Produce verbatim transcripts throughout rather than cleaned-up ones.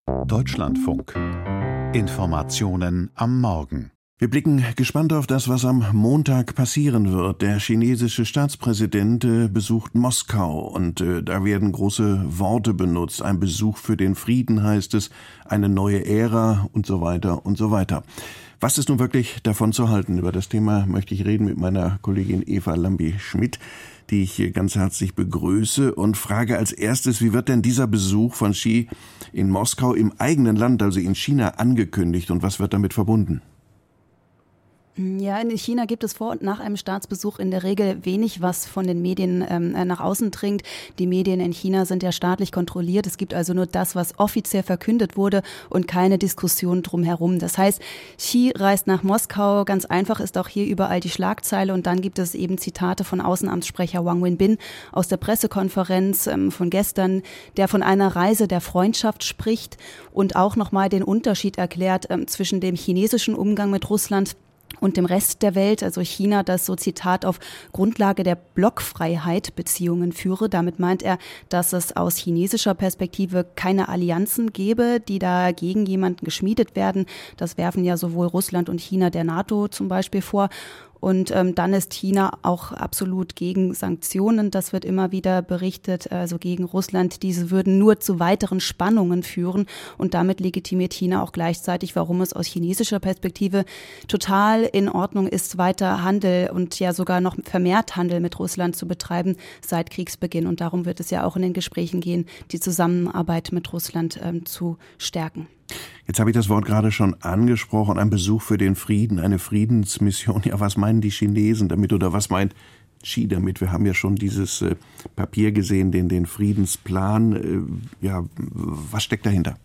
Deutschlandfunk. Informationen am Morgen. Wir blicken gespannt auf das, was am Montag passieren wird. Der chinesische Staatspräsident äh, besucht Moskau und äh, da werden große Worte benutzt. Ein Besuch für den Frieden heißt es, eine neue Ära und so weiter und so weiter. Was ist nun wirklich davon zu halten? Über das Thema möchte ich reden mit meiner Kollegin Eva Lambi-Schmidt, die ich ganz herzlich begrüße und frage als erstes, wie wird denn dieser Besuch von Xi in Moskau im eigenen Land, also in China, angekündigt und was wird damit verbunden? Ja, in China gibt es vor und nach einem Staatsbesuch in der Regel wenig, was von den Medien ähm, nach außen dringt. Die Medien in China sind ja staatlich kontrolliert. Es gibt also nur das, was offiziell verkündet wurde und keine Diskussion drumherum. Das heißt, Xi reist nach Moskau. Ganz einfach ist auch hier überall die Schlagzeile. Und dann gibt es eben Zitate von Außenamtssprecher Wang Wenbin aus der Pressekonferenz ähm, von gestern, der von einer Reise der Freundschaft spricht und auch nochmal den Unterschied erklärt ähm, zwischen dem chinesischen Umgang mit Russland und dem Rest der Welt, also China, das so Zitat auf Grundlage der Blockfreiheit Beziehungen führe. Damit meint er, dass es aus chinesischer Perspektive keine Allianzen gäbe, die da gegen jemanden geschmiedet werden. Das werfen ja sowohl Russland und China der NATO zum Beispiel vor. Und ähm, dann ist China auch absolut gegen Sanktionen. Das wird immer wieder berichtet, also gegen Russland. Diese würden nur zu weiteren Spannungen führen. Und damit legitimiert China auch gleichzeitig, warum es aus chinesischer Perspektive total in Ordnung ist, weiter Handel und ja sogar noch vermehrt Handel mit Russland zu betreiben seit Kriegsbeginn. Und darum wird es ja auch in den Gesprächen gehen, die Zusammenarbeit mit Russland ähm, zu stärken. Jetzt habe ich das Wort gerade schon angesprochen, ein Besuch für den Frieden, eine Friedensmission. Ja, was meinen die Chinesen damit oder was meint Xi damit? Wir haben ja schon dieses äh, Papier gesehen, den, den Friedensplan. Äh, ja, was steckt dahinter?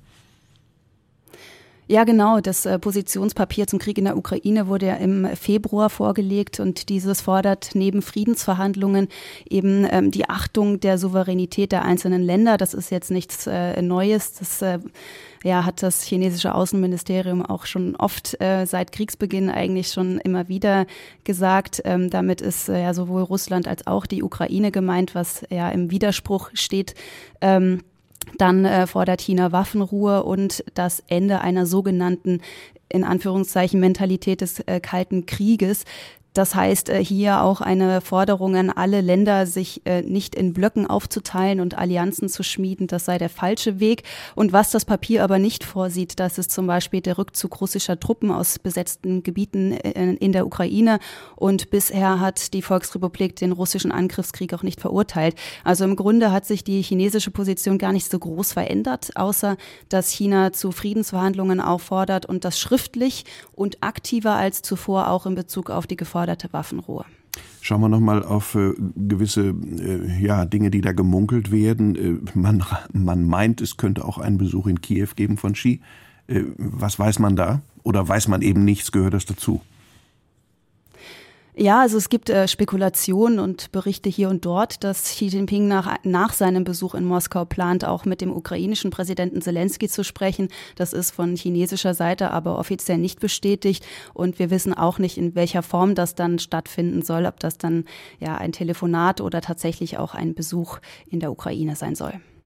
Ja, genau. Das äh, Positionspapier zum Krieg in der Ukraine wurde ja im Februar vorgelegt und dieses fordert neben Friedensverhandlungen eben ähm, die Achtung der Souveränität der einzelnen Länder. Das ist jetzt nichts äh, Neues. Das äh, ja, hat das chinesische Außenministerium auch schon oft äh, seit Kriegsbeginn eigentlich schon immer wieder gesagt. Ähm, damit ist äh, ja sowohl Russland als auch die Ukraine gemeint, was ja im Widerspruch steht. Ähm, Dann äh, fordert China Waffenruhe und das Ende einer sogenannten, in Anführungszeichen, Mentalität des äh, Kalten Krieges. Das heißt, äh, hier auch eine Forderung an alle Länder, sich äh, nicht in Blöcken aufzuteilen und Allianzen zu schmieden. Das sei der falsche Weg. Und was das Papier aber nicht vorsieht, das ist zum Beispiel der Rückzug russischer Truppen aus besetzten Gebieten in, in der Ukraine. Und bisher hat die Volksrepublik den russischen Angriffskrieg auch nicht verurteilt. Also im Grunde hat sich die chinesische Position gar nicht so groß verändert, außer dass China zu Friedensverhandlungen auffordert und das schriftlich und aktiver als zuvor auch in Bezug auf die geforderte Waffenruhe. Schauen wir nochmal auf äh, gewisse äh, ja, Dinge, die da gemunkelt werden. Äh, man, man meint, es könnte auch einen Besuch in Kiew geben von Xi. Äh, was weiß man da? Oder weiß man eben nichts? Gehört das dazu? Ja, also es gibt äh, Spekulationen und Berichte hier und dort, dass Xi Jinping nach, nach seinem Besuch in Moskau plant, auch mit dem ukrainischen Präsidenten Zelensky zu sprechen. Das ist von chinesischer Seite aber offiziell nicht bestätigt. Und wir wissen auch nicht, in welcher Form das dann stattfinden soll, ob das dann ja ein Telefonat oder tatsächlich auch ein Besuch in der Ukraine sein soll.